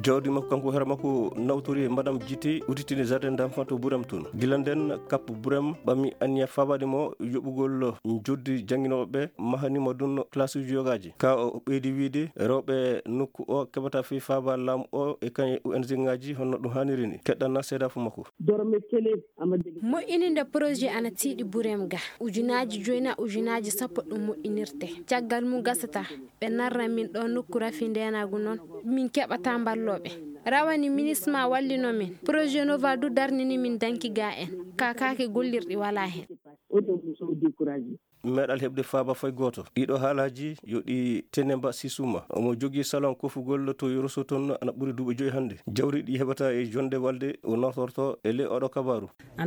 jawdi makko kanko hera makko nawtori madame Djité uditine jardin d'enfant to Buram toon gilanden kap Buram bami anya fabade mo yobugol joddi janginoɓe mahanimo dun classe uji yogaji ka o ɓeydi wiide rewɓe nokku o keɓata fi faba lam o e kan ONG ngaji honno ɗum haniri ni keɗɗanna seeda fu makko mo ininde projet ana tiiɗi Buram ga ujunaji joyna ujunaji sappo ɗum mo inirte caggal mum gasata ɓe narra min ɗo nokku rafi ndenagu noon min keɓata balloɓe rawani ministre ma wallino min projet nova du darnini min danki ga en kakake gollirɗi wala hen meɗal heɓde faaba fay goto ɗiɗo haalaji yo ɗi Tenemba Sissouma omo jogui salon kofugol to Yoroso toon ana ɓuuri duuɓi 5 hande jawri ɗi heɓata e jonde walde o notorto e le oɗo kabaru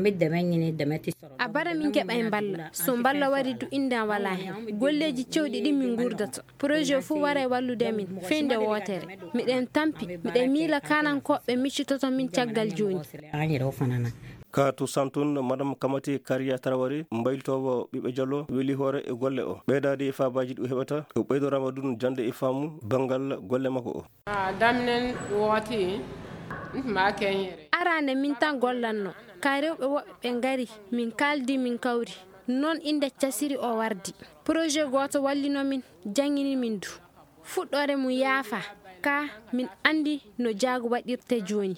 a bara min keɓa e balla so balla wari du inda wala hen golleji cewɗi ɗi min gurdata projet fu wara e wallude min feynde wotere miɗen tampi miɗen miila kanankoɓe miccitoto min caggal joni ka to santun madame Kamati Karia Traoré mbayltowo ɓiɓe Diallo weeli hoore e golle o ɓeydade e fabaji ɗi o heɓata o ɓeydorama ɗum jande e faamu bangal golle makko o damnen wooti ma keñere arande min tan gollanno ka rewɓe woɓɓe ɓe gari min kaldi min kawri non inde casiri o wardi projet goto wallino min jangini min du fuɗɗore mum yaafa ka min andi no jaago waɗirte joni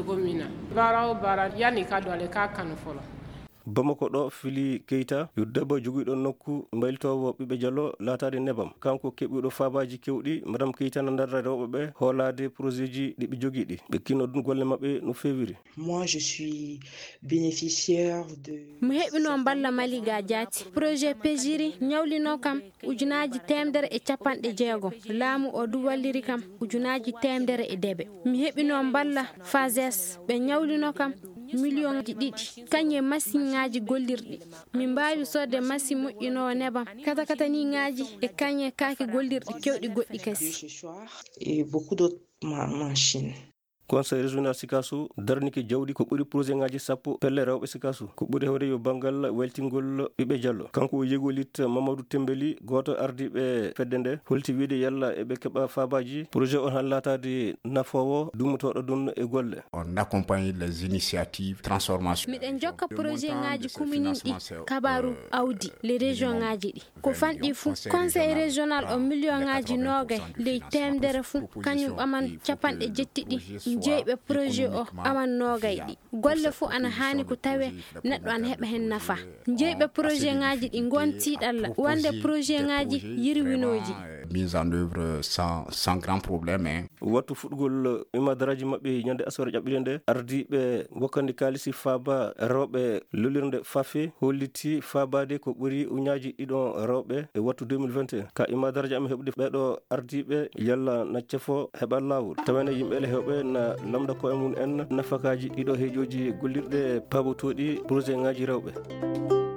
Bamako ɗo Fili Keita yo debbo joguiɗo nokku mbayltowo ɓiɓe Diallo latade nebam kanko keɓiɗo fabaji kewɗi madame Keita na darra rewɓe ɓe hoolade projet ji ɗi ɓe joguiɗi ɓe kinno ɗum golle mabɓe no fewiri. Moi je suis bénéficiaire de mo heɓino balla maliga jaati projet pejiri ñawlino kam ujunaji 150 laamu o du walliri kam ujunaji 100 mi heɓino balla fases ɓe ñawlino kam million ji ɗiɗi kanye machine ngaji gollirɗi min mbawi sodde machine moƴƴinowo nebam kata ni ngaji e kanye kake gollirɗi kewɗi goɗɗi kasi et beaucoup d'autres machines. Conseil régional Sikasso darniki jawdi ko ɓuri projet ngaji sappo pelle rewɓe Sikasso ko ɓuri hewde yo bangal weltingol ɓiɓe Diallo kanko o yegolit Mamadou Tembeli goto ardiɓe fedde nde holti wiide yalla eɓe keɓa fabaji projet on han latade nafowo dummotoɗo ɗum e golle. On accompagne les initiatives transformation miɗen jokka projet ngaji commune ɗi kabaru awdi les région ngaji ɗi ko fanɗi fu conseil régional o million ngaji 20 ley 100 fu kañum ɓaman capanɗe jettiɗi jeeyɓe projet o aman nogayɗi golle fu ana hani ko tawe neɗɗo ana heɓa hen nafa jeeyɓe projet ngaji ɗi gontiɗalla wande projet ngaji yirwinoji mise en œuvre sans grand problème wattu fuɗgol imadaraji mabɓe ñande asore ƴaɓɓire nde ardiɓe wokkande kalisi faaba rewɓe lolirde fafe holliti fabade ko ɓuri uñaji ɗiɗon rewɓe e wattu 2021 ka imadaraji am heɓde ɓeɗo ardiɓe yalla na cefo heɓa lawol tawene yimɓele hewɓe na lamda ko e mum en nafakaji ɗiɗo heejoji gollirɗe pabotoɗi projet ngaji rewɓe.